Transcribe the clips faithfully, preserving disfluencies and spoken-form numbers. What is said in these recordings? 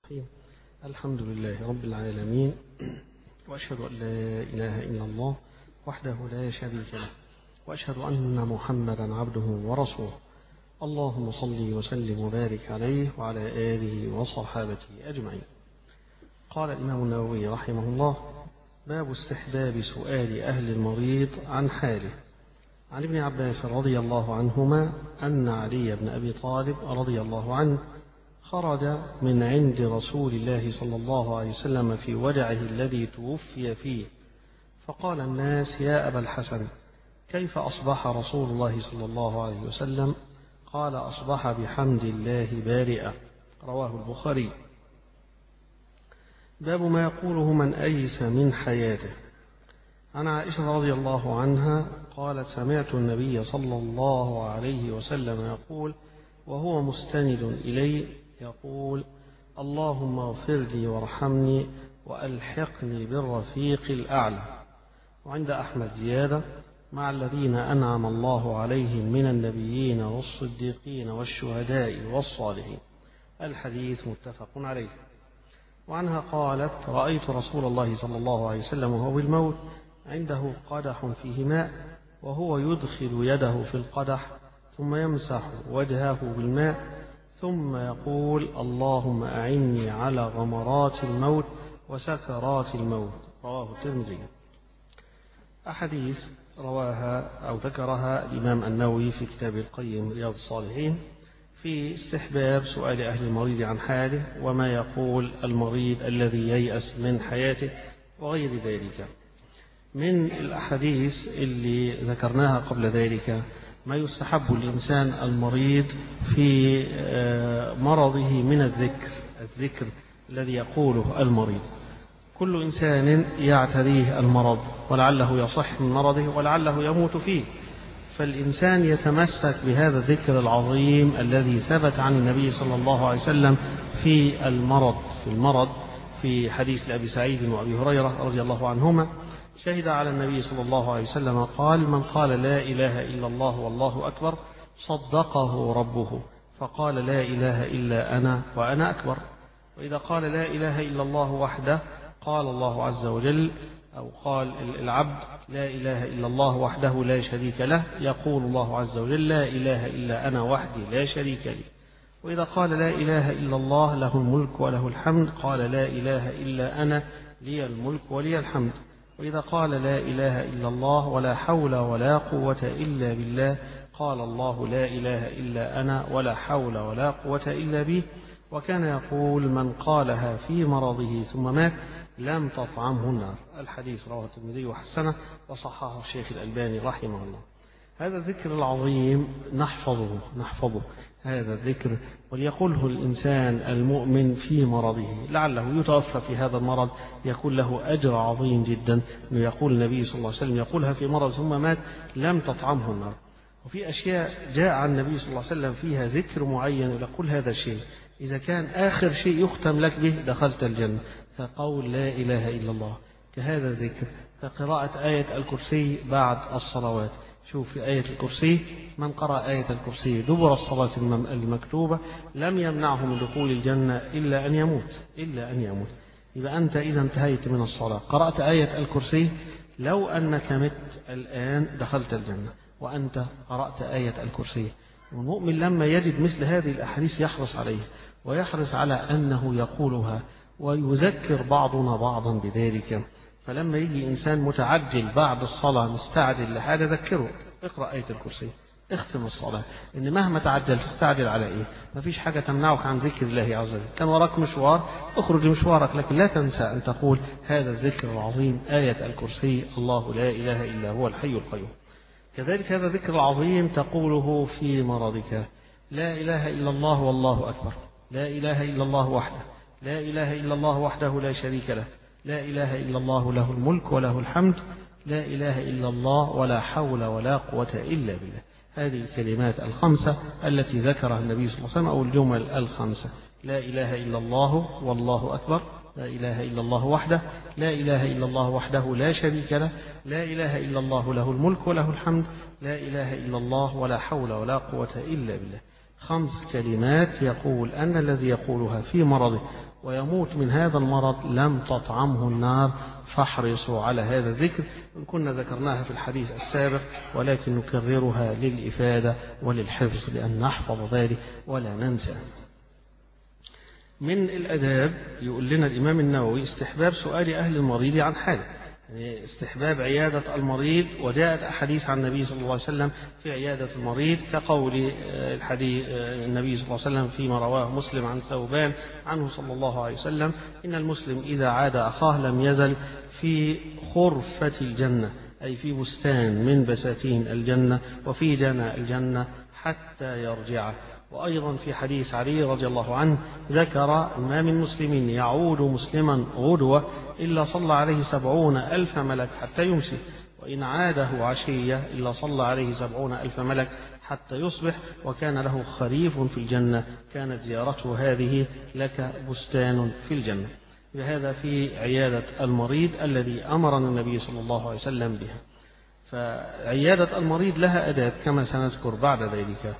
الرحيم. الحمد لله رب العالمين، وأشهد أن لا إله إلا الله وحده لا شريك له، وأشهد أن محمدا عبده ورسوله. اللهم صل وسلم وبارك عليه وعلى آله وصحابته أجمعين. قال الإمام النووي رحمه الله: باب استحباب سؤال أهل المريض عن حاله. عن ابن عباس رضي الله عنهما أن علي بن أبي طالب رضي الله عنه خرج من عند رسول الله صلى الله عليه وسلم في وجعه الذي توفي فيه، فقال الناس: يا أبا الحسن، كيف أصبح رسول الله صلى الله عليه وسلم؟ قال: أصبح بحمد الله بارئا. رواه البخاري. باب ما يقوله من أيس من حياته. عن عائشة رضي الله عنها قالت: سمعت النبي صلى الله عليه وسلم يقول وهو مستند إلي يقول: اللهم اغفر لي وارحمني وألحقني بالرفيق الأعلى. وعند أحمد زيادة: مع الذين أنعم الله عليهم من النبيين والصديقين والشهداء والصالحين. الحديث متفق عليه. وعنها قالت: رأيت رسول الله صلى الله عليه وسلم وهو بالموت عنده قدح فيه ماء، وهو يدخل يده في القدح ثم يمسح وجهه بالماء ثم يقول: اللهم أعني على غمرات الموت وسكرات الموت. رواه الترمذي. أحاديث رواها أو ذكرها الإمام النووي في كتاب القيم رياض الصالحين في استحباب سؤال أهل المريض عن حاله وما يقول المريض الذي ييأس من حياته وغير ذلك. من الأحاديث اللي ذكرناها قبل ذلك ما يستحب الإنسان المريض في مرضه من الذكر الذكر الذي يقوله المريض. كل إنسان يعتريه المرض ولعله يصح من مرضه ولعله يموت فيه، فالإنسان يتمسك بهذا الذكر العظيم الذي ثبت عن النبي صلى الله عليه وسلم في المرض في المرض في حديث أبي سعيد وأبي هريرة رضي الله عنهما: شهد على النبي صلى الله عليه وسلم قال: من قال لا إله إلا الله والله أكبر صدقه ربه فقال: لا إله إلا أنا وأنا أكبر. وإذا قال لا إله إلا الله وحده قال الله عز وجل أو قال العبد: لا إله إلا الله وحده لا شريك له، يقول الله عز وجل: لا إله إلا أنا وحدي لا شريك لي. وإذا قال لا إله إلا الله له الملك وله الحمد قال: لا إله إلا أنا لي الملك ولي الحمد. وإذا قال لا إله إلا الله ولا حول ولا قوة إلا بالله قال الله: لا إله إلا أنا ولا حول ولا قوة إلا به. وكان يقول: من قالها في مرضه ثم مات لم تطعمه النار. الحديث رواه الترمذي وحسنه وصححه الشيخ الألباني رحمه الله. هذا الذكر العظيم نحفظه نحفظه هذا الذكر وليقوله الإنسان المؤمن في مرضه لعله يتوفى في هذا المرض، يكون له أجر عظيم جدا أنه يقول النبي صلى الله عليه وسلم يقولها في مرض ثم مات لم تطعمه النار. وفي أشياء جاء عن النبي صلى الله عليه وسلم فيها ذكر معين يقول هذا الشيء إذا كان آخر شيء يختم لك به دخلت الجنة، كقول لا إله إلا الله، كهذا الذكر، كقراءة آية الكرسي بعد الصلوات. شوف في آية الكرسي: من قرأ آية الكرسي دبر الصلاة المكتوبة لم يمنعه من دخول الجنة إلا أن يموت إلا أن يموت. يبقى أنت إذا انتهيت من الصلاة قرأت آية الكرسي، لو أنك مت الآن دخلت الجنة وأنت قرأت آية الكرسي. والمؤمن لما يجد مثل هذه الأحاديث يحرص عليه ويحرص على أنه يقولها، ويذكر بعضنا بعضا بذلك. فلما يجي إنسان متعجل بعد الصلاة مستعجل لحاجة ذكره: اقرأ آية الكرسي، اختم الصلاة. إن مهما تعجل تستعجل على إيه؟ ما فيش حاجة تمنعك عن ذكر الله عز وجل. كان وراك مشوار اخرج مشوارك، لكن لا تنسى أن تقول هذا الذكر العظيم آية الكرسي: الله لا إله إلا هو الحي القيوم. كذلك هذا الذكر العظيم تقوله في مرضك: لا إله إلا الله والله أكبر، لا إله إلا الله وحده، لا إله إلا الله وحده لا شريك له، لا إله إلا الله له الملك وله الحمد، لا إله إلا الله ولا حول ولا قوة إلا بالله. هذه الكلمات الخمسة التي ذكرها النبي صلى الله عليه وسلم أو الجمل الخمسة: لا إله إلا الله والله أكبر، لا إله إلا الله وحده، لا إله إلا الله وحده لا شريك له، لا إله إلا الله له الملك وله الحمد، لا إله إلا الله ولا حول ولا قوة إلا بالله. خمس كلمات يقول أن الذي يقولها في مرضه ويموت من هذا المرض لم تطعمه النار، فاحرصوا على هذا الذكر. كنا ذكرناها في الحديث السابق ولكن نكررها للإفادة وللحفظ لأن نحفظ ذلك ولا ننسى. من الأداب يقول لنا الإمام النووي استحباب سؤال أهل المريض عن حاله، يعني استحباب عيادة المريض، وجاءت أحاديث عن النبي صلى الله عليه وسلم في عيادة المريض كقول الحديث النبي صلى الله عليه وسلم فيما رواه مسلم عن ثوبان عنه صلى الله عليه وسلم إن المسلم إذا عاد أخاه لم يزل في خرفة الجنة، أي في بستان من بساتين الجنة وفي جنى الجنة حتى يرجع. وأيضا في حديث علي رضي الله عنه ذكر ما من مسلم يعود مسلما غدوة إلا صلى عليه سبعون ألف ملك حتى يمسي، وإن عاده عشية إلا صلى عليه سبعون ألف ملك حتى يصبح، وكان له خريف في الجنة كانت زيارته هذه لك بستان في الجنة. بهذا في عيادة المريض الذي أمرنا النبي صلى الله عليه وسلم بها. فعيادة المريض لها أداب كما سنذكر بعد ذلك.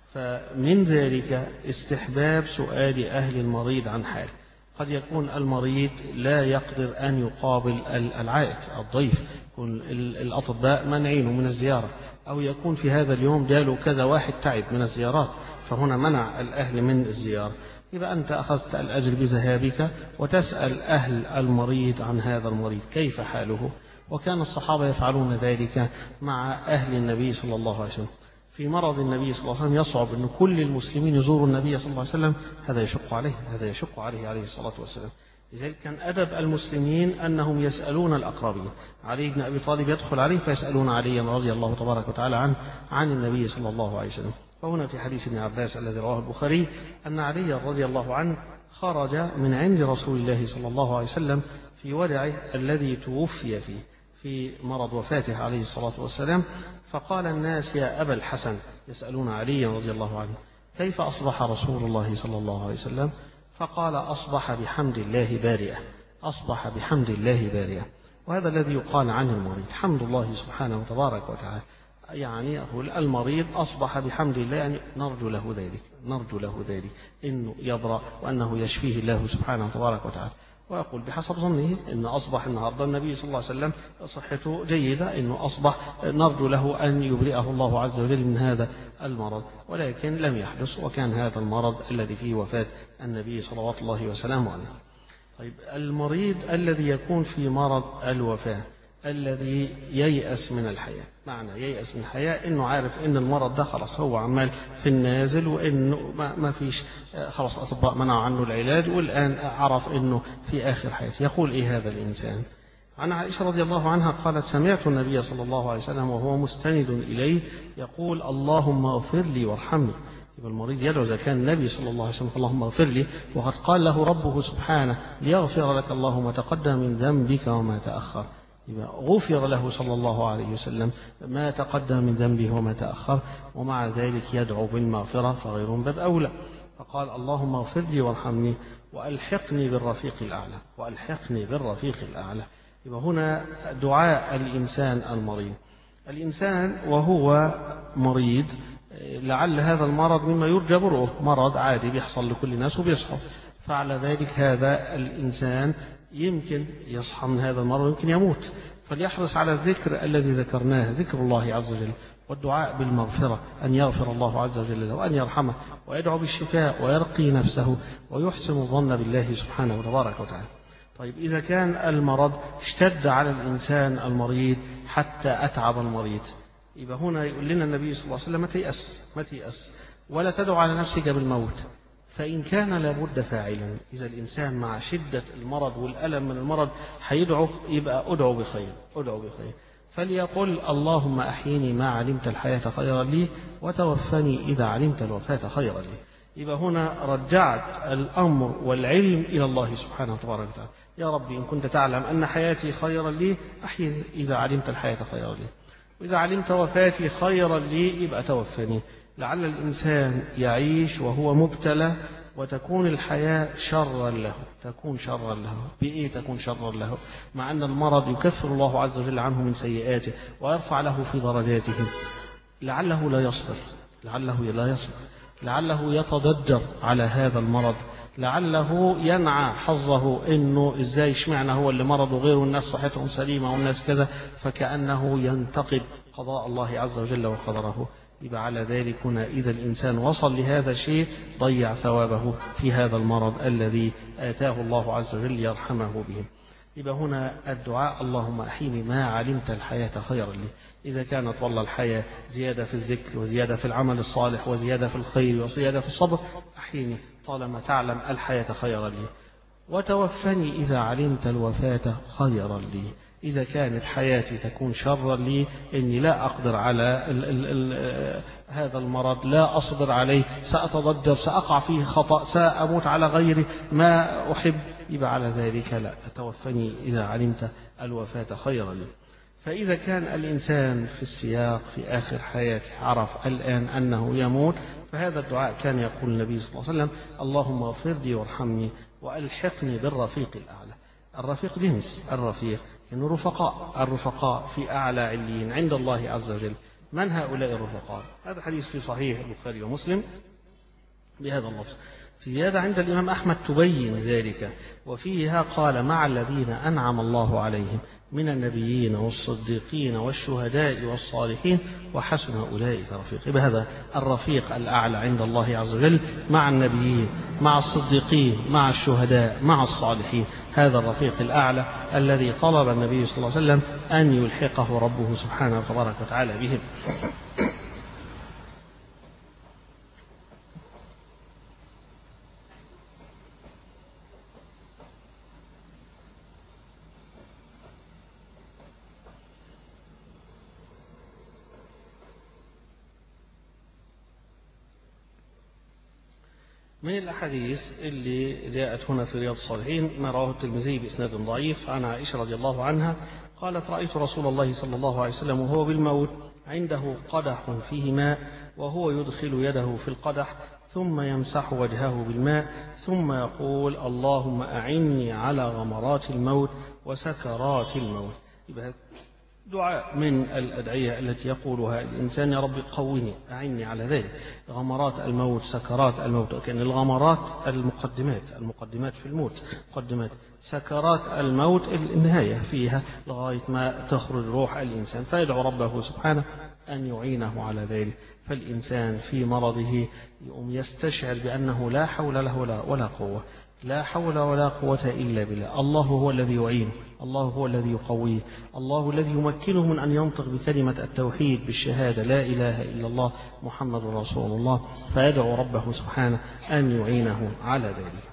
فمن ذلك استحباب سؤال أهل المريض عن حاله. قد يكون المريض لا يقدر أن يقابل العائد الضيف، يكون الأطباء منعينه من الزيارة، أو يكون في هذا اليوم جاله كذا واحد تعب من الزيارات فهنا منع الأهل من الزيارة، يبقى أنت أخذت الأجر بذهابك وتسأل أهل المريض عن هذا المريض كيف حاله. وكان الصحابة يفعلون ذلك مع أهل النبي صلى الله عليه وسلم. في مرض النبي صلى الله عليه وسلم يصعب أن كل المسلمين يزوروا النبي صلى الله عليه وسلم، هذا يشق عليه هذا يشق عليه عليه الصلاة والسلام. لذلك كان أدب المسلمين أنهم يسألون الأقربين. علي بن أبي طالب يدخل عليه فيسألون عليا رضي الله تبارك وتعالى عنه عن النبي صلى الله عليه وسلم. فهنا في حديث ابن عباس الذي رواه البخاري أن علي رضي الله عنه خرج من عند رسول الله صلى الله عليه وسلم في ودعه الذي توفي فيه في مرض وفاته عليه الصلاة والسلام، فقال الناس يا أبا الحسن يسألون علي رضي الله عنه كيف أصبح رسول الله صلى الله عليه وسلم؟ فقال أصبح بحمد الله بارئا أصبح بحمد الله بارئا. وهذا الذي يقال عن المريض حمد الله سبحانه وتبارك وتعالى، يعني أقول المريض أصبح بحمد الله، يعني نرجو له ذلك نرجو له ذلك إنه يبرأ وأنه يشفيه الله سبحانه وتبارك وتعالى. وأقول بحسب ظنه إن أصبح النهاردة النبي صلى الله عليه وسلم صحته جيدة، إنه أصبح نرجو له أن يبرئه الله عز وجل من هذا المرض، ولكن لم يحدث، وكان هذا المرض الذي فيه وفاة النبي صلوات الله وسلامه عليه. طيب المريض الذي يكون في مرض الوفاة الذي ييأس من الحياة، معنى ييأس من الحياة إنه عارف إن المرض ده خلاص هو عمال في النازل، وإنه ما, ما فيش خلاص أطباء منعوا عنه العلاج، والآن عرف إنه في آخر حياته. يقول إيه هذا الإنسان؟ عن عائشة رضي الله عنها قالت سمعت النبي صلى الله عليه وسلم وهو مستند إليه يقول اللهم اغفر لي وارحمني. يبقى المريض يدعو إذا كان النبي صلى الله عليه وسلم اللهم اغفر لي، وقد قال له ربه سبحانه ليغفر لك الله ما تقدم من ذنبك وما تأخر. يبقى غفر له صلى الله عليه وسلم ما تقدم من ذنبه وما تأخر، ومع ذلك يدعو بالمغفرة، فغير باب أولى. فقال اللهم اغفر لي وارحمني وألحقني بالرفيق الأعلى وألحقني بالرفيق الأعلى. يبقى هنا دعاء الإنسان المريض. الإنسان وهو مريض لعل هذا المرض مما يرجى برؤه، مرض عادي بيحصل لكل الناس وبيصحوا، فعلى ذلك هذا الإنسان يمكن يصحى من هذا المرض ويمكن يموت، فليحرص على الذكر الذي ذكرناه، ذكر الله عز وجل، والدعاء بالمغفرة أن يغفر الله عز وجل له وأن يرحمه، ويدعو بالشفاء ويرقي نفسه ويحسن الظن بالله سبحانه وتبارك وتعالى. طيب إذا كان المرض اشتد على الإنسان المريض حتى أتعب المريض، يبقى هنا يقول لنا النبي صلى الله عليه وسلم ما تيأس ما تيأس ولا تدعو على نفسك بالموت، فإن كان لابد فاعلا. إذا الإنسان مع شدة المرض والألم من المرض هيدعو، يبقى أدعو بخير أدعو بخير فليقل اللهم أحيني ما علمت الحياة خيرا لي وتوفني إذا علمت الوفاة خيرا لي. يبقى هنا رجعت الأمر والعلم إلى الله سبحانه وتعالى. يا ربي إن كنت تعلم أن حياتي خيرا لي أحيني إذا علمت الحياة خيرا لي، وإذا علمت وفاتي خيرا لي يبقى توفني. لعل الإنسان يعيش وهو مبتلى وتكون الحياة شرا له، تكون شرا له. بإيه تكون شرا له؟ مع أن المرض يكفر الله عز وجل عنه من سيئاته ويرفع له في درجاته، لعله لا يصبر لعله لا يصبر لعله يتضجر على هذا المرض، لعله ينعى حظه إنه إزاي اشمعنى هو اللي مرض وغيره الناس صحتهم سليمة والناس كذا، فكأنه ينتقد قضاء الله عز وجل وقدره. يبقى على ذلك هنا إذا الإنسان وصل لهذا الشيء ضيع ثوابه في هذا المرض الذي آتاه الله عز وجل يرحمه به. يبقى هنا الدعاء اللهم أحيني ما علمت الحياة خيرا لي. إذا كانت والله الحياة زيادة في الذكر وزيادة في العمل الصالح وزيادة في الخير وزيادة في الصبر، أحيني طالما تعلم الحياة خيرا لي. وتوفني إذا علمت الوفاة خيرا لي. إذا كانت حياتي تكون شرا لي، إني لا أقدر على ال ال ال هذا المرض، لا أصبر عليه، سأتضجر، سأقع فيه خطأ، سأموت على غير ما أحب، يبقى على ذلك لا، توفني إذا علمت الوفاة خيرا لي. فإذا كان الإنسان في السياق في آخر حياته عرف الآن أنه يموت، فهذا الدعاء كان يقول النبي صلى الله عليه وسلم: اللهم اغفر لي وارحمني وألحقني بالرفيق الأعلى. الرفيق جنس الرفيق، إنه رفقاء، الرفقاء في أعلى عليين عند الله عز وجل. من هؤلاء الرفقاء؟ هذا حديث في صحيح البخاري ومسلم بهذا اللفظ. في زيادة عند الإمام أحمد تبين ذلك، وفيها قال: مع الذين أنعم الله عليهم من النبيين والصديقين والشهداء والصالحين وحسن أولئك رفيق. بهذا الرفيق الأعلى عند الله عز وجل مع النبيين، مع الصديقين، مع الشهداء، مع الصالحين. هذا الرفيق الأعلى الذي طلب النبي صلى الله عليه وسلم أن يلحقه ربه سبحانه وتبارك وتعالى بهم. من الأحاديث اللي جاءت هنا في رياض الصالحين ما رواه الترمذي بإسناد ضعيف عن عائشة رضي الله عنها قالت: رأيت رسول الله صلى الله عليه وسلم وهو بالموت عنده قدح فيه ماء، وهو يدخل يده في القدح ثم يمسح وجهه بالماء ثم يقول: اللهم أعني على غمرات الموت وسكرات الموت. يبقى دعاء من الأدعية التي يقولها الإنسان: يا رب قوّني، أعني على ذلك. غمرات الموت، سكرات الموت، كان الغمرات المقدمات، المقدمات في الموت مقدمات، سكرات الموت النهاية فيها لغاية ما تخرج روح الإنسان، فيدعو ربه سبحانه أن يعينه على ذلك. فالإنسان في مرضه يقوم يستشعر بأنه لا حول له ولا قوة، لا حول ولا قوة إلا بالله. الله هو الذي يعينه، الله هو الذي يقويه، الله الذي يمكنه من أن ينطق بكلمة التوحيد بالشهادة لا إله إلا الله محمد رسول الله، فيدعو ربه سبحانه أن يعينه على ذلك.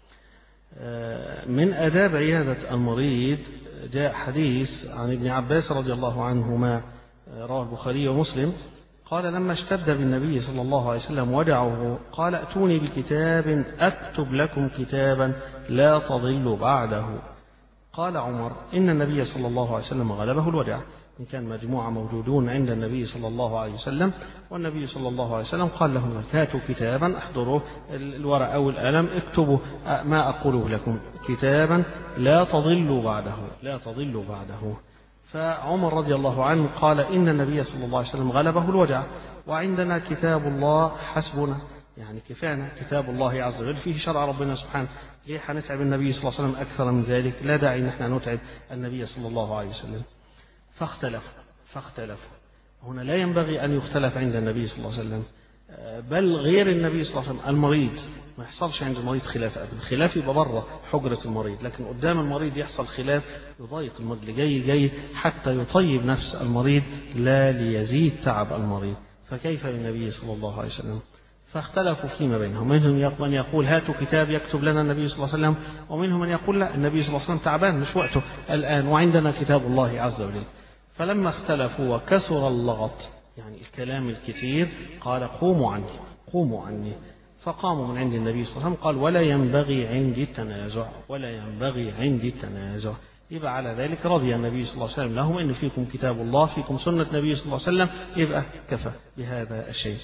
من آداب عيادة المريض جاء حديث عن ابن عباس رضي الله عنهما رواه البخاري ومسلم قال: لما اشتد بالنبي صلى الله عليه وسلم وجعه قال: ائتوني بكتاب أكتب لكم كتابا لا تضلوا بعده. قال عمر: إن النبي صلى الله عليه وسلم غلبه الوجع. إن كان مجموعة موجودون عند النبي صلى الله عليه وسلم، والنبي صلى الله عليه وسلم قال لهم: هاتوا كتابا، احضروا الورق أو القلم، اكتبوا ما أقوله لكم، كتابا لا تضلوا بعده، لا تضلوا بعده. فعمر رضي الله عنه قال: إن النبي صلى الله عليه وسلم غلبه الوجع، وعندنا كتاب الله حسبنا، يعني كفانا كتاب الله عز وجل فيه شرع ربنا سبحانه، ليه حنتعب النبي صلى الله عليه وسلم أكثر من ذلك؟ لا داعي نحن نتعب النبي صلى الله عليه وسلم. فاختلفوا فاختلفوا هنا لا ينبغي أن يختلف عند النبي صلى الله عليه وسلم، بل غير النبي صلى الله عليه وسلم المريض ما يحصلش عند المريض خلاف أبدا. خلاف يبقى بره حجرة المريض، لكن قدام المريض يحصل خلاف يضايق المريض، لجاي جاي حتى يطيب نفس المريض لا ليزيد تعب المريض. فكيف بالنبي صلى الله عليه وسلم؟ فاختلفوا فيما بينهم، منهم من يقول: هاتوا كتاب يكتب لنا النبي صلى الله عليه وسلم، ومنهم من يقول: لا، النبي صلى الله عليه وسلم تعبان مش وقته الآن، وعندنا كتاب الله عز وجل. فلما اختلفوا وكثر اللغط، يعني الكلام الكثير، قال: قوموا عني قوموا عني. فقاموا من عند النبي صلى الله عليه وسلم قال: ولا ينبغي عندي التنازع، ولا ينبغي عندي التنازع. يبقى على ذلك رضي النبي صلى الله عليه وسلم لهم إن فيكم كتاب الله، فيكم سنة النبي صلى الله عليه وسلم، يبقى كفى بهذا الشيء.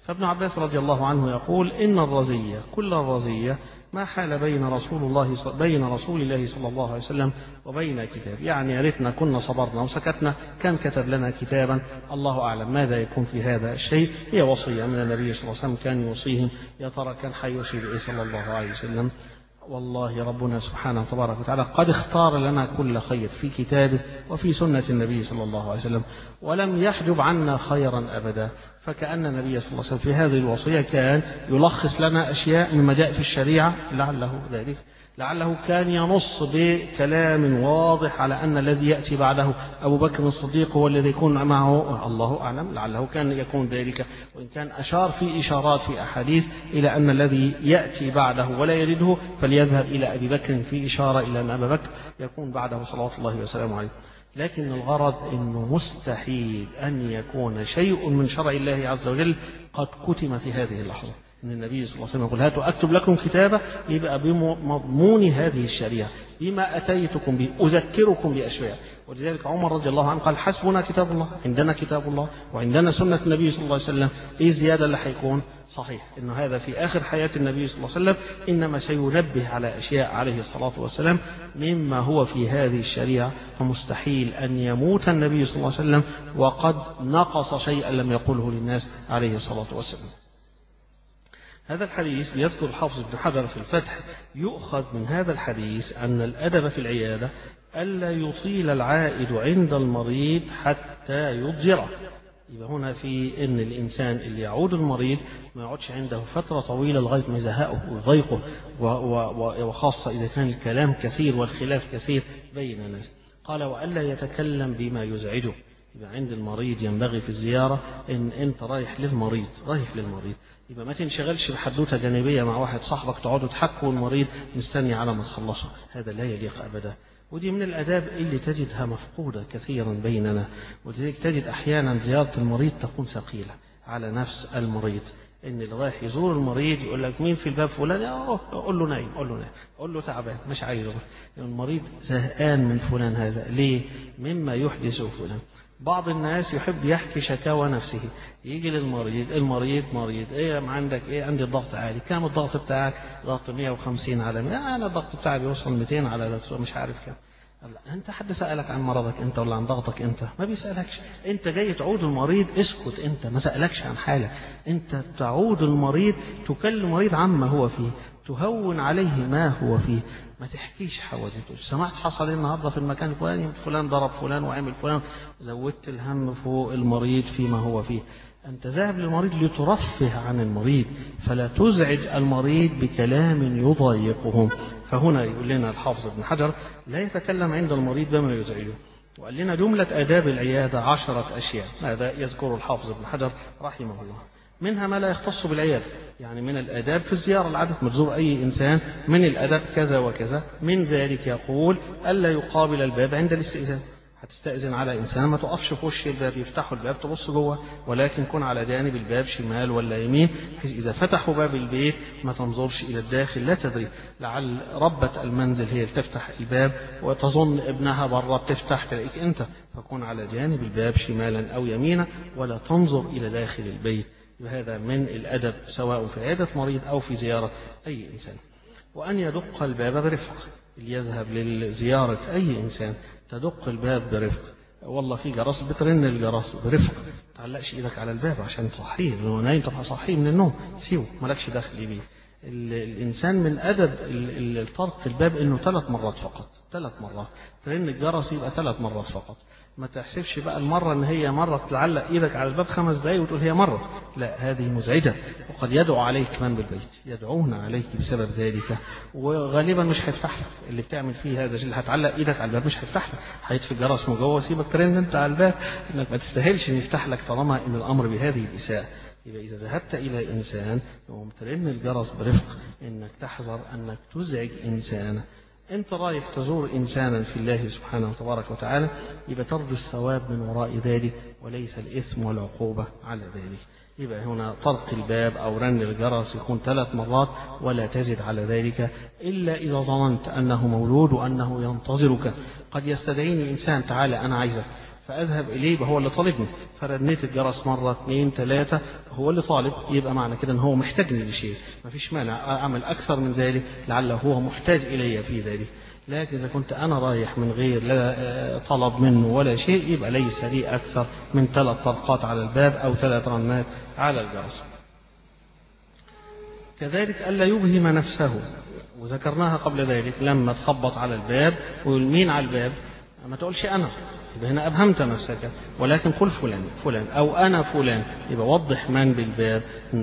فابن عباس رضي الله عنه يقول إن الرزية كل الرزية ما حال بين رسول الله بين رسول الله صلى الله عليه وسلم وبين كتاب، يعني يا ريتنا كنا صبرنا وسكتنا كان كتب لنا كتابا، الله أعلم ماذا يكون في هذا الشيء. هي وصية من النبي صلى الله عليه وسلم كان يوصيهم، يا ترى كان حيوصي بإيه صلى الله عليه وسلم؟ والله ربنا سبحانه تبارك وتعالى قد اختار لنا كل خير في كتابه وفي سنة النبي صلى الله عليه وسلم، ولم يحجب عنا خيرا أبدا. فكأن النبي صلى الله عليه وسلم في هذه الوصية كان يلخص لنا أشياء مما جاء في الشريعة، لعله ذلك لعله كان ينص بكلام واضح على أن الذي يأتي بعده أبو بكر الصديق هو الذي يكون معه، الله أعلم، لعله كان يكون ذلك، وإن كان أشار في إشارات في أحاديث إلى أن الذي يأتي بعده ولا يجده فليذهب إلى أبي بكر، في إشارة إلى أن أبا بكر يكون بعده صلوات الله وسلامه عليه. لكن الغرض أنه مستحيل أن يكون شيء من شرع الله عز وجل قد كتم في هذه اللحظة. إن النبي صلى الله عليه وسلم يقول هاتوا أكتب لكم كتابة، يبقى بمضمون هذه الشريعة بما أتيتكم به أذكركم بأشياء. ولذلك عمر رضي الله عنه قال حسبنا كتاب الله، عندنا كتاب الله وعندنا سنة النبي صلى الله عليه وسلم، إيه زيادة اللي هيكون؟ صحيح إن هذا في آخر حياة النبي صلى الله عليه وسلم إنما سينبه على أشياء عليه الصلاة والسلام مما هو في هذه الشريعة، فمستحيل أن يموت النبي صلى الله عليه وسلم وقد نقص شيئا لم يقله للناس عليه الصلاة والسلام. هذا الحديث بيذكر الحافظ ابن حجر في الفتح، يؤخذ من هذا الحديث أن الأدب في العيادة ألا يطيل العائد عند المريض حتى يضجره. يبقى هنا في أن الإنسان اللي يعود المريض ما يقعدش عنده فترة طويلة لغاية ما يزهقه ويضيقه، وخاصة إذا كان الكلام كثير والخلاف كثير بين الناس. قال وألا يتكلم بما يزعجه. يبقى عند المريض ينبغي في الزيارة إن أنت رايح للمريض رايح للمريض يبقى ما تنشغلش بحدوتة جانبية مع واحد صاحبك تقعدوا تحكوا المريض مستني على ما تخلصه، هذا لا يليق أبدا. ودي من الآداب اللي تجدها مفقودة كثيرا بيننا، ولذلك تجد أحيانا زيارة المريض تكون ثقيلة على نفس المريض. إن اللي رايح يزور المريض يقول لك مين في الباب فلان، أوه قول له نايم قول له نايم قول له تعبان مش عايزه، يعني المريض زهقان من فلان هذا ليه؟ مما يحدثه فلان. بعض الناس يحب يحكي شكاوى نفسه، يجي للمريض، المريض مريض ايه عندك؟ ايه عندي الضغط عالي. كام الضغط بتاعك؟ ضغط مية وخمسين على مية. انا الضغط بتاعي بيوصل مئتين على مش عارف كام. انت حد سألك عن مرضك انت ولا عن ضغطك انت؟ ما بيسألكش. انت جاي تعود المريض اسكت، انت ما سألكش عن حالك. انت تعود المريض تكلم المريض عما هو فيه، تهون عليه ما هو فيه، ما تحكيش حوادثه. سمعت حصل ايه النهارده في المكان الفلاني، فلان ضرب فلان وعمل فلان، زودت الهم فوق المريض فيما هو فيه. أنت ذاهب للمريض لترفه عن المريض، فلا تزعج المريض بكلام يضايقهم. فهنا يقول لنا الحافظ ابن حجر لا يتكلم عند المريض بما يزعجه. وقال لنا جملة آداب العيادة عشرة أشياء، هذا يذكر الحافظ ابن حجر رحمه الله. منها ما لا يختص بالعيادة، يعني من الآداب في الزيارة العادة مزور أي إنسان من الأدب كذا وكذا. من ذلك يقول ألا يقابل الباب عند الاستئذان. هتستأذن على إنسان ما تقفش في وش الباب، يفتحوا الباب تبص جوه، ولكن كن على جانب الباب شمال ولا يمين، بحيث إذا فتحوا باب البيت ما تنظرش إلى الداخل. لا تدري لعل ربة المنزل هي اللي تفتح الباب وتظن ابنها برا بتفتح تلاقيك أنت، فكن على جانب الباب شمالا أو يمينا ولا تنظر إلى داخل البيت. وهذا من الأدب سواء في عيادة مريض أو في زيارة أي إنسان. وأن يدق الباب برفق. اللي يذهب لزيارة أي إنسان تدق الباب برفق. والله في جرس بترن الجرس برفق، تعلقش إيدك على الباب عشان تصحيه، لو نايم تبقى صحيه من النوم سيبه مالكش دخل بيه. الإنسان من أدب الطرق في الباب إنه ثلاث مرات فقط، ثلاث مرات ترن الجرس يبقى ثلاث مرات فقط. ما تحسبش بقى المرة إن هي مرة تعلق إيدك على الباب خمس دقايق وتقول هي مرة، لا هذه مزعجة. وقد يدعو عليك كمان بالبيت، يدعون عليك بسبب ذلك، وغالبا مش هيفتح لك. اللي بتعمل فيه هذا اللي هتعلق إيدك على الباب مش هيفتح لك، هيطفي الجرس من جوه وسيبك ترن أنت على الباب، إنك ما تستاهلش إن يفتح لك طالما إن الأمر بهذه الإساءة. يبقى إذا ذهبت إلى إنسان يقوم ترن الجرس برفق، إنك تحذر أنك تزعج إنسان. أنت رايح تزور إنسانا في الله سبحانه وتبارك وتعالى، يبقى ترجو الثواب من وراء ذلك وليس الإثم والعقوبة على ذلك. يبقى هنا طرق الباب أو رن الجرس يكون ثلاث مرات ولا تزد على ذلك، إلا إذا ظننت أنه مولود وأنه ينتظرك. قد يستدعيني إنسان تعالى أنا عايزك، فأذهب إليه يبقى هو اللي طالبني، فرنيت الجرس مرة اثنين ثلاثة هو اللي طالب، يبقى معنى كده أن هو محتاجني لشيء، ما فيش مانع أعمل أكثر من ذلك لعله هو محتاج إلي في ذلك. لكن إذا كنت أنا رايح من غير لا طلب منه ولا شيء يبقى ليس لي أكثر من ثلاث طرقات على الباب أو ثلاث رنات على الجرس. كذلك ألا يبهم نفسه، وذكرناها قبل ذلك لما تخبط على الباب ويقول مين على الباب، ما تقولش أنا، يبقى هنا أبهمت نفسك، ولكن قل فلان فلان أو أنا فلان، يبقى وضح من بالباب.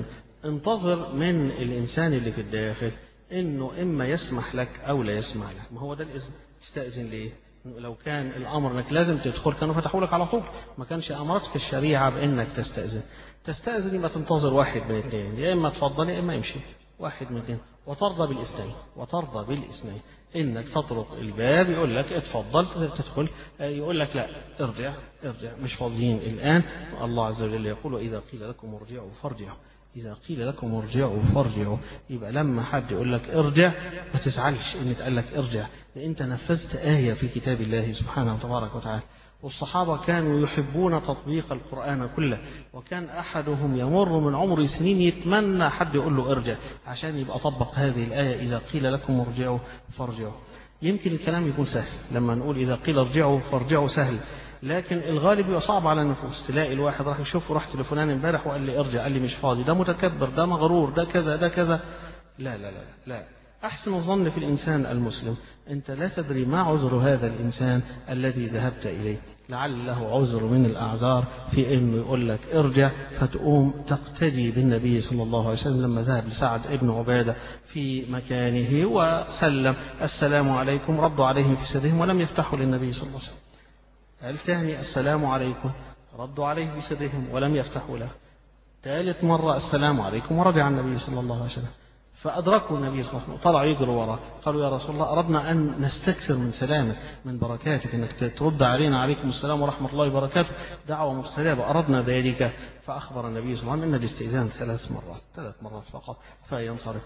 انتظر من الإنسان اللي في الداخل إنه إما يسمح لك أو لا يسمح لك. ما هو ده الإذن، تستأذن ليه؟ لو كان الأمر أنك لازم تدخل كانوا فتحوا لك على طول، ما كانش أمرتك الشريعة بأنك تستأذن. تستأذن يبقى تنتظر واحد من اثنين، يا إما تفضل يا إما يمشي، واحد من اثنين، وترضى بالإثنين، وترضى بالإثنين إنك تطرق الباب يقول لك اتفضل تدخل، يقول لك لا ارجع ارجع مش فاضيين الآن. الله عز وجل يقول وإذا قيل لكم ارجعوا فارجعوا، إذا قيل لكم ارجعوا فارجعوا، يبقى لما حد يقول لك ارجع ما تزعلش إن تقال لك ارجع، لأن أنت نفذت آية في كتاب الله سبحانه وتبارك وتعالى. والصحابة كانوا يحبون تطبيق القرآن كله، وكان أحدهم يمر من عمر سنين يتمنى حد يقول له ارجع عشان يبقى طبق هذه الآية إذا قيل لكم ارجعوا فارجعوا. يمكن الكلام يكون سهل لما نقول إذا قيل ارجعوا فارجعوا سهل، لكن الغالب يبقى صعب على النفوس. تلاقي الواحد راح يشوف رحت لفلان امبارح وقال لي ارجع، قال لي مش فاضي، ده متكبر، ده مغرور، ده كذا ده كذا. لا لا لا لا، أحسن الظن في الإنسان المسلم. أنت لا تدري ما عذر هذا الإنسان الذي ذهبت إليه، لعل له عذر من الأعذار في أنه يقول لك ارجع، فتقوم تقتدي بالنبي صلى الله عليه وسلم لما ذهب لسعد ابن عبادة في مكانه وسلم السلام عليكم، ردوا عليهم في سدهم ولم يفتحوا للنبي صلى الله عليه وسلم. قال تاني السلام عليكم، ردوا عليه في سدهم ولم يفتحوا له. ثالث مرة السلام عليكم، ورجع النبي صلى الله عليه وسلم. فأدركوا النبي صلى الله عليه وسلم، طلعوا يجروا وراه، قالوا يا رسول الله أردنا أن نستكثر من سلامك من بركاتك، أنك ترد علينا عليكم السلام ورحمة الله وبركاته، دعوة مستجابة، أردنا ذلك. فأخبر النبي صلى الله عليه وسلم أن الاستئذان ثلاث مرات ثلاث مرات فقط فينصرف.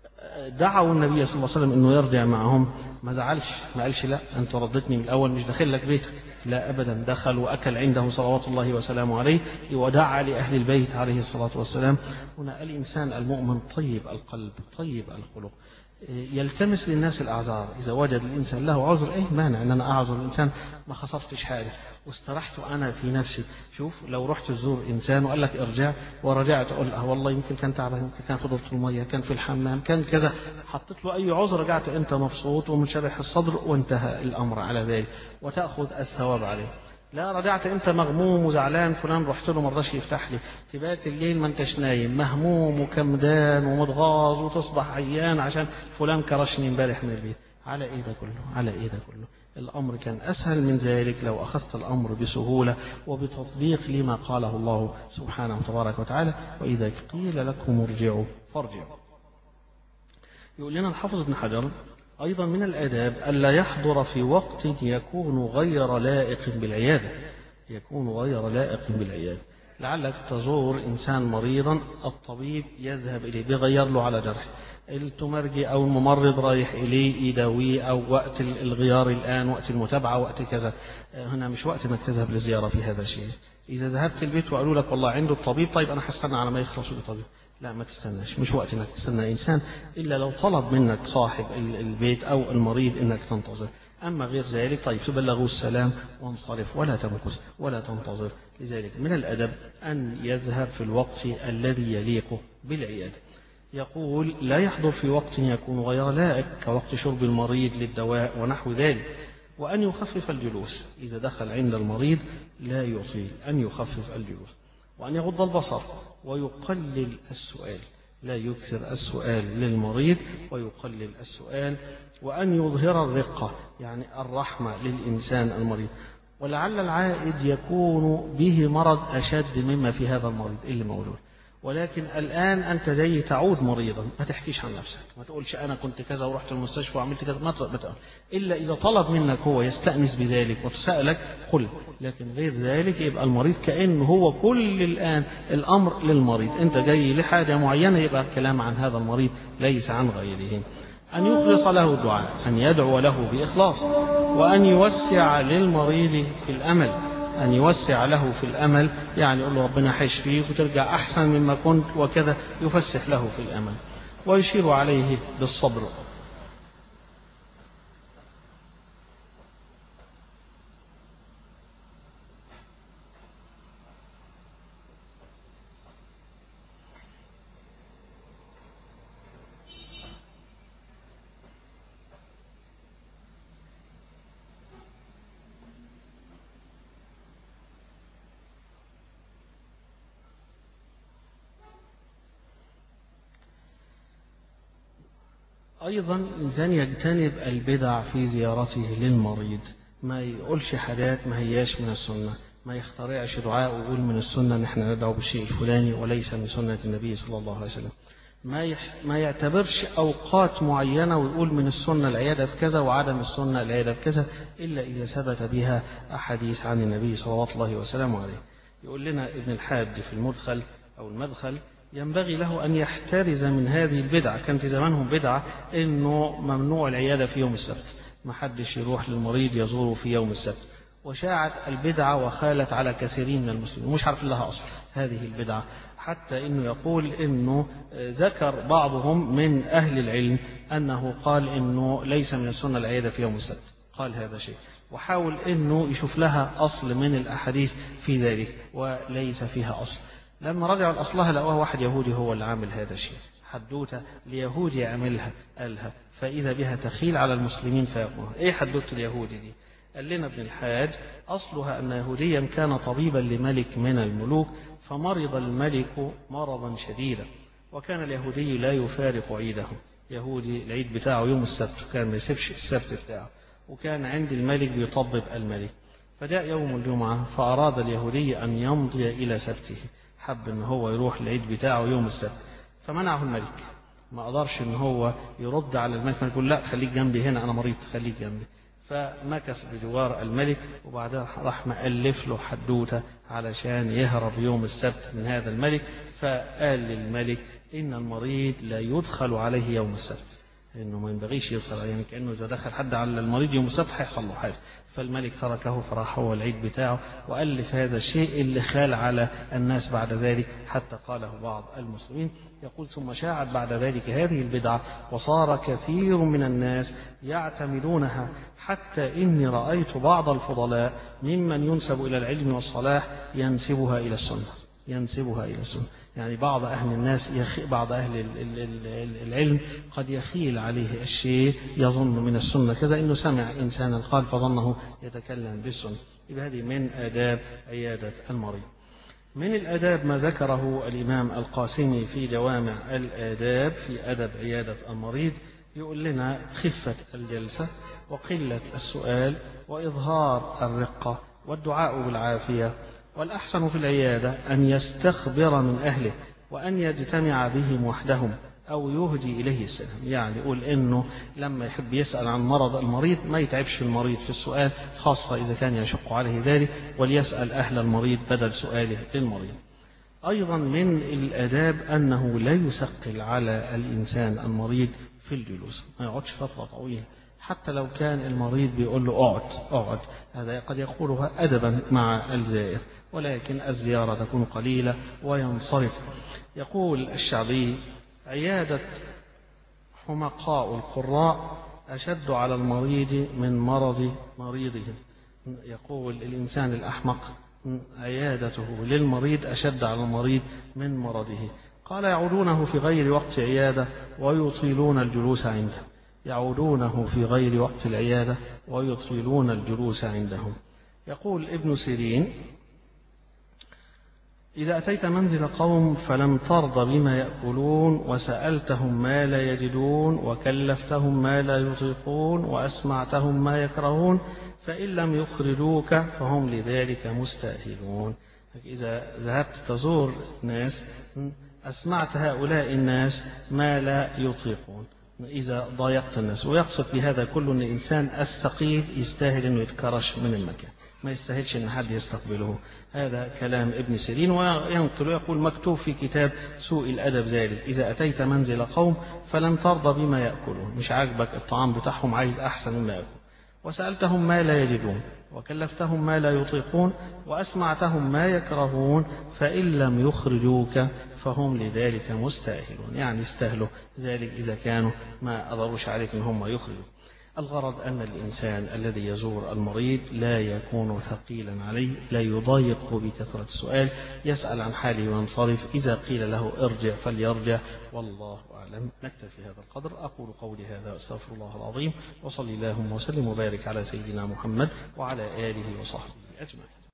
دعوا النبي صلى الله عليه وسلم أنه يرجع معهم، ما زعلش، ما قالش لا أنت ردتني من الأول مش داخل لك بيتك، لا أبدا، دخل وأكل عنده صلوات الله وسلامه عليه ودعا لأهل البيت عليه الصلاة والسلام. هنا الإنسان المؤمن طيب القلب طيب الخلق، يلتمس للناس الأعذار. إذا وجد الإنسان له عذر أي مانع أن أنا أعذر الإنسان، ما خسرتش حاجة واسترحت أنا في نفسي. شوف لو رحت تزور إنسان وقال لك ارجع ورجعت أقول له والله يمكن كان تعبان، يمكن كان في دورة المية، كان في الحمام، كان كذا، حطيت له أي عذر، رجعت أنت مبسوط ومنشرح الصدر وانتهى الأمر على ذلك وتأخذ الثواب عليه. لا رجعت أنت مغموم وزعلان، فلان رحت له مرضاش يفتح لي، تبات الليل ما انتش نايم مهموم وكمدان ومتغاظ وتصبح عيان عشان فلان كرشني امبارح من البيت، على ايه ده كله؟ على ايه ده كله؟ الأمر كان أسهل من ذلك لو أخذت الأمر بسهولة وبتطبيق لما قاله الله سبحانه وتبارك وتعالى وإذا قيل لكم ارجعوا فارجعوا. يقول لنا الحافظ ابن حجر أيضا من الآداب ألا يحضر في وقت يكون غير لائق بالعيادة، يكون غير لائق بالعيادة. لعلك تزور إنسان مريضا الطبيب يذهب إليه بيغير له على جرح، التمرجي أو الممرض رايح إليه يداويه، أو وقت الغيار الآن وقت المتابعة وقت كذا، هنا مش وقت أنك تذهب للزيارة في هذا الشيء. إذا ذهبت البيت وقالوا لك والله عنده الطبيب، طيب أنا هستنى على ما يخلصوا الطبيب، لا ما تستناش، مش وقت انك تستنى انسان الا لو طلب منك صاحب البيت او المريض انك تنتظر. اما غير ذلك طيب تبلغوا السلام وانصرف ولا تمكث ولا تنتظر. لذلك من الادب ان يذهب في الوقت الذي يليق بالعياده. يقول لا يحضر في وقت يكون غير لائق كوقت شرب المريض للدواء ونحو ذلك، وان يخفف الجلوس اذا دخل عند المريض لا يطيل، ان يخفف الجلوس، وأن يغض البصر ويقلل السؤال، لا يكثر السؤال للمريض ويقلل السؤال، وأن يظهر الرقة يعني الرحمة للإنسان المريض. ولعل العائد يكون به مرض أشد مما في هذا المريض اللي موجود، ولكن الآن أنت جاي تعود مريضا، ما تحكيش عن نفسك، ما تقولش أنا كنت كذا ورحت المستشفى وعملت كذا، ما تقول إلا إذا طلب منك هو يستأنس بذلك وتسألك قل، لكن غير ذلك يبقى المريض كأنه هو كل الآن الأمر للمريض، أنت جاي لحاجة معينة يبقى الكلام عن هذا المريض ليس عن غيره. أن يخلص له الدعاء، أن يدعو له بإخلاص، وأن يوسع للمريض في الأمل، أن يوسع له في الأمل، يعني يقول له ربنا حيشفيك وترجع أحسن مما كنت وكذا، يفسح له في الأمل ويشير عليه بالصبر. أيضا الإنسان يجتنب البدع في زيارته للمريض، ما يقولش حاجات ما هياش من السنة، ما يخترعش دعاء ويقول من السنة ان احنا ندعو بالشيء الفلاني وليس من سنة النبي صلى الله عليه وسلم. ما يح... ما يعتبرش أوقات معينة ويقول من السنة العيادة في كذا وعدم السنة العيادة في كذا إلا إذا ثبت بها أحاديث عن النبي صلى الله عليه وسلم عليه. يقول لنا ابن الحاج في المدخل أو المدخل: ينبغي له أن يحترز من هذه البدعة. كان في زمانهم بدعة إنه ممنوع العيادة في يوم السبت، ما حدش يروح للمريض يزوره في يوم السبت، وشاعت البدعة وخالت على كثيرين من المسلمين، مش عارف لها أصل هذه البدعة، حتى إنه يقول إنه ذكر بعضهم من أهل العلم أنه قال إنه ليس من السنة العيادة في يوم السبت، قال هذا شيء، وحاول إنه يشوف لها أصل من الأحاديث في ذلك وليس فيها أصل. لما رجعوا لأصلها لقوها واحد يهودي هو اللي عامل هذا الشيء، حدوتة ليهودي يعملها قالها، فإذا بها تخيل على المسلمين فيقولها. إيه حدوتة اليهودي دي؟ قال لنا ابن الحاج: أصلها أن يهوديا كان طبيبا لملك من الملوك، فمرض الملك مرضا شديدا، وكان اليهودي لا يفارق عيده، يهودي العيد بتاعه يوم السبت، كان ما يسيبش السبت بتاعه، وكان عند الملك بيطبب الملك. فجاء يوم الجمعة فأراد اليهودي أن يمضي إلى سبته، حب ان هو يروح العيد بتاعه يوم السبت، فمنعه الملك، ما قدرش ان هو يرد على الملك، يقول لا خليك جنبي هنا انا مريض خليك جنبي، فمكث بجوار الملك، وبعدها راح مألف له حدوته علشان يهرب يوم السبت من هذا الملك. فقال للملك ان المريض لا يدخل عليه يوم السبت، انه ما ينبغيش يدخل، يعني كانه اذا دخل حد على المريض يوم السبت هيحصل له حاجه. فالملك تركه فراح هو العيد بتاعه والف هذا الشيء اللي خال على الناس بعد ذلك، حتى قاله بعض المسلمين. يقول: ثم شاعت بعد ذلك هذه البدعه وصار كثير من الناس يعتمدونها، حتى اني رايت بعض الفضلاء ممن ينسب الى العلم والصلاح ينسبها الى السنه ينسبها إلى السنة. يعني بعض أهل الناس يخ... بعض أهل العلم قد يخيل عليه الشيء يظن من السنة كذا، إنه سمع إنسانا قال فظنه يتكلم بالسنة. يبقى هذه من آداب عيادة المريض. من الآداب ما ذكره الإمام القاسمي في جوامع الآداب في أدب عيادة المريض، يقول لنا: خفة الجلسة، وقلة السؤال، وإظهار الرقة، والدعاء بالعافية، والأحسن في العيادة أن يستخبر من أهله، وأن يجتمع بهم وحدهم أو يهدي إليه السلام. يعني يقول إنه لما يحب يسأل عن مرض المريض ما يتعبش المريض في السؤال، خاصة إذا كان يشق عليه ذلك، وليسأل أهل المريض بدل سؤاله للمريض. أيضا من الآداب أنه لا يثقل على الإنسان المريض في الجلوس، ما يقعدش فترة طويلة، حتى لو كان المريض بيقول له اقعد اقعد، هذا قد يقولها أدبا مع الزائر، ولكن الزيارة تكون قليلة وينصرف. يقول الشعبي: عيادة حمقاء القراء أشد على المريض من مرض مريضه. يقول الإنسان الأحمق عيادته للمريض أشد على المريض من مرضه. قال: يعودونه في غير وقت عيادة ويطيلون الجلوس عنده يعودونه في غير وقت العيادة ويطيلون الجلوس عندهم. يقول ابن سيرين: إذا أتيت منزل قوم فلم ترض بما يأكلون وسألتهم ما لا يجدون وكلفتهم ما لا يطيقون وأسمعتهم ما يكرهون فإن لم يخرجوك فهم لذلك مستأهلون. إذا ذهبت تزور ناس أسمعت هؤلاء الناس ما لا يطيقون، إذا ضايقت الناس. ويقصد بهذا كله أن الإنسان الثقيل يستاهل أنه يتكرش من المكان، ما يستاهلش أن حد يستقبله. هذا كلام ابن سيرين، وينقل ويقول: مكتوب في كتاب سوء الأدب ذلك: إذا أتيت منزل قوم فلم ترضى بما يأكلون، مش عاجبك الطعام بتاعهم، عايز أحسن مما يأكل، وسألتهم ما لا يجدون، وكلفتهم ما لا يطيقون، وأسمعتهم ما يكرهون، فإن لم يخرجوك فهم لذلك مستأهلون. يعني استهلوا ذلك إذا كانوا ما قدروش عليك إن هم يخرجوا. الغرض أن الإنسان الذي يزور المريض لا يكون ثقيلا عليه، لا يضايقه بكثرة السؤال، يسأل عن حاله وينصرف. إذا قيل له ارجع فليرجع، والله أعلم. نكتفي هذا القدر. أقول قولي هذا أستغفر الله العظيم، وصلي اللهم وسلم وبارك على سيدنا محمد وعلى آله وصحبه أجمعين.